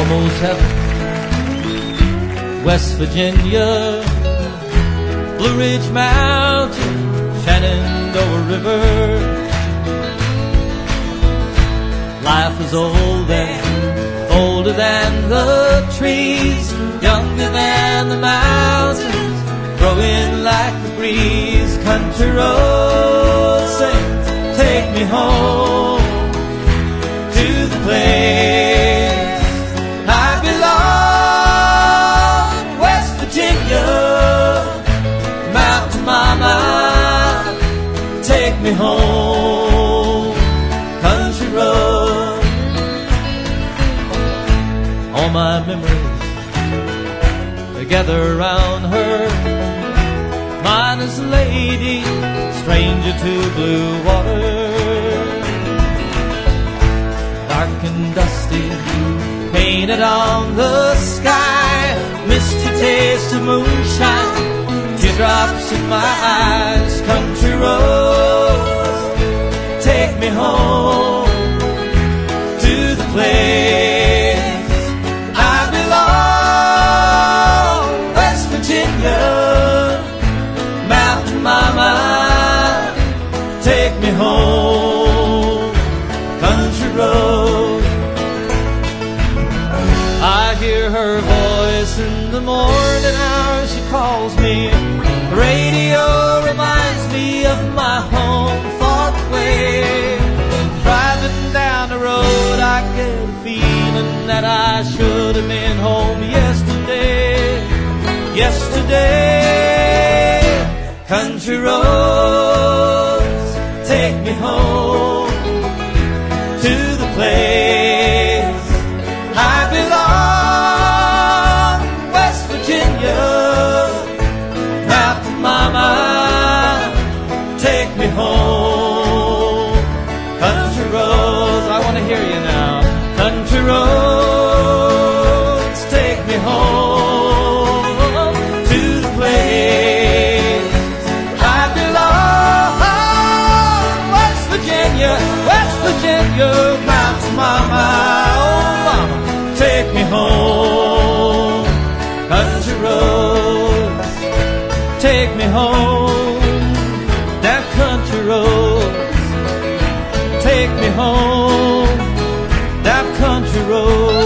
almost heaven. West Virginia, Blue Ridge Mountain, Shenandoah River. Life is old and older than the trees, younger than the mountains, growing like the breeze. Country road sings, take me home to the place I belong. West Virginia, Mountain Mama, take me home. Country road. All my memories together around her. Mine is a lady, stranger to blue water. Dark and dusty, painted on the sky, misty taste of moonshine, teardrops in my eyes. Country road, take me home to the place I belong. West Virginia, Mountain Mama, take me home. Country road. I hear her voice in the morning hours. She calls me. The radio reminds me of my home far away. Driving down the road, I get a feeling that I should have been home yesterday. Yesterday. Country roads, take me home to the place I belong. West Virginia, Mountain Mama, take me home. Country roads, I want to hear you now. Country roads, take me home to the place I belong. West Virginia, West Virginia, Mountain Mama, oh mama, take me home. Country roads, take me home. That country roads, take me home. That country road.